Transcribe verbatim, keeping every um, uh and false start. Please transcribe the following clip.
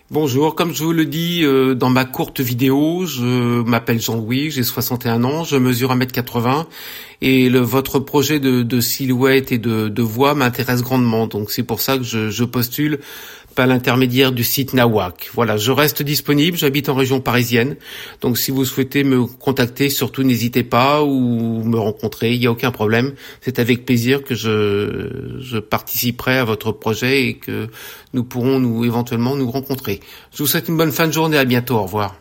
Bonjour, comme je vous le dis euh, dans ma courte vidéo, je m'appelle Jean-Louis, j'ai soixante et un ans, je mesure un mètre quatre-vingts et le, votre projet de, de silhouette et de, de voix m'intéresse grandement. Donc c'est pour ça que je, je postule par l'intermédiaire du site Nawak. Voilà, je reste disponible, j'habite en région parisienne. Donc si vous souhaitez me contacter, surtout n'hésitez pas ou me rencontrer, il n'y a aucun problème. C'est avec plaisir que je, je participerai à votre projet et que nous pourrons nous éventuellement nous rencontrer. Je vous souhaite une bonne fin de journée, à bientôt, au revoir.